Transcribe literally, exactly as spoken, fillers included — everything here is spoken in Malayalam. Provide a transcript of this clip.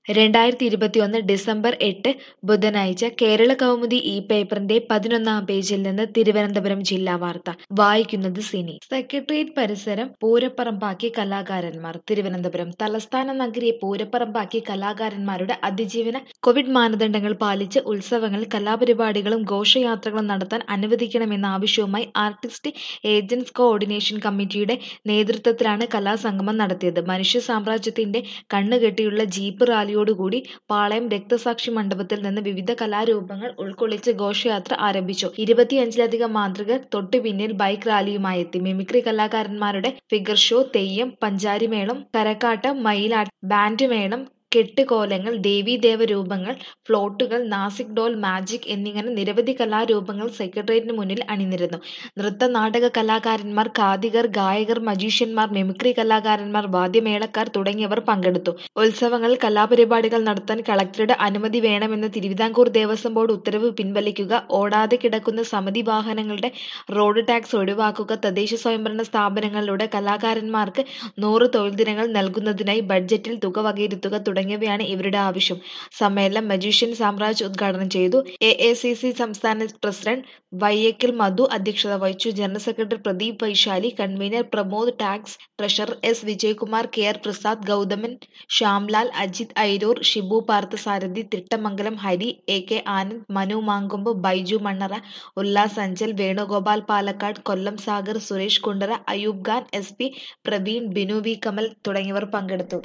രണ്ടായിരത്തി ഇരുപത്തിയൊന്ന് ഡിസംബർ എട്ട് ബുധനാഴ്ച കേരള കൗമുദി ഈ പേപ്പറിന്റെ പതിനൊന്നാം പേജിൽ നിന്ന് തിരുവനന്തപുരം ജില്ലാ വാർത്ത വായിക്കുന്നത് സിനി. സെക്രട്ടേറിയറ്റ് പരിസരം പൂരപ്പറമ്പാക്കി കലാകാരന്മാർ. തിരുവനന്തപുരം തലസ്ഥാന നഗരിയെ പൂരപ്പറമ്പാക്കി കലാകാരന്മാരുടെ അതിജീവന കോവിഡ് മാനദണ്ഡങ്ങൾ പാലിച്ച് ഉത്സവങ്ങൾ, കലാപരിപാടികളും ഘോഷയാത്രകളും നടത്താൻ അനുവദിക്കണമെന്ന ആവശ്യവുമായി ആർട്ടിസ്റ്റ് ഏജൻസ് കോഓർഡിനേഷൻ കമ്മിറ്റിയുടെ നേതൃത്വത്തിലാണ് കലാസംഗമം നടത്തിയത്. മനുഷ്യ സാമ്രാജ്യത്തിന്റെ കണ്ണുകെട്ടിയുള്ള ജീപ്പ് റാലിയോടുകൂടി പാളയം രക്തസാക്ഷി മണ്ഡപത്തിൽ നിന്ന് വിവിധ കലാരൂപങ്ങൾ ഉൾക്കൊള്ളിച്ച് ഘോഷയാത്ര ആരംഭിച്ചു. ഇരുപത്തിയഞ്ചിലധികം മാതൃകർ തൊട്ടുപിന്നിൽ ബൈക്ക് റാലിയുമായെത്തി. മിമിക്രി കലാകാരന്മാരുടെ ഫിഗർ ഷോ, തെയ്യം, പഞ്ചാരിമേളം, കരക്കാട്ടം, മയിലാട്ടം, ബാൻഡ് മേളം, കെട്ടുകോലങ്ങൾ, ദേവീദേവ രൂപങ്ങൾ, ഫ്ലോട്ടുകൾ, നാസിക് ഡോൾ, മാജിക് എന്നിങ്ങനെ നിരവധി കലാരൂപങ്ങൾ സെക്രട്ടേറിയറ്റിന് മുന്നിൽ അണിനിരന്നു. നൃത്ത നാടക കലാകാരന്മാർ, ഖാദികർ, ഗായകർ, മജീഷ്യന്മാർ, മിമിക്രി കലാകാരന്മാർ, വാദ്യമേളക്കാർ തുടങ്ങിയവർ പങ്കെടുത്തു. ഉത്സവങ്ങളിൽ കലാപരിപാടികൾ നടത്താൻ കളക്ടറുടെ അനുമതി വേണമെന്ന തിരുവിതാംകൂർ ദേവസ്വം ബോർഡ് ഉത്തരവ് പിൻവലിക്കുക, ഓടാതെ കിടക്കുന്ന സമിതി വാഹനങ്ങളുടെ റോഡ് ടാക്സ് ഒഴിവാക്കുക, തദ്ദേശ സ്വയംഭരണ സ്ഥാപനങ്ങളിലൂടെ കലാകാരന്മാർക്ക് നൂറ് തൊഴിൽ ദിനങ്ങൾ നൽകുന്നതിനായി ബഡ്ജറ്റിൽ തുക വകയിരുത്തുക തുടങ്ങിയവയാണ് ഇവരുടെ ആവശ്യം. സമ്മേളനം മജീഷ്യൻ സാമ്രാജ് ഉദ്ഘാടനം ചെയ്തു. എ ഐ സി സി സംസ്ഥാന പ്രസിഡന്റ് വൈയക്കൽ മധു അധ്യക്ഷത വഹിച്ചു. General secretary Pradeep Vaishali, convener Pramod, tax treasurer S Vijayakumar, K R Prasad, Gauthaman, Shyamlal, Ajith Airoor, Shibu Parthasarathy, Thittamangalam Hari, A K Anand, Manu Mankombu, Baiju Mannara, Ullas Anchal, Venugopal Palakkad, Kollam Sagar, Suresh Kundara, Ayoob Khan, S P Praveen, Binu V Kamal തുടങ്ങിയവർ പങ്കെടുത്തു.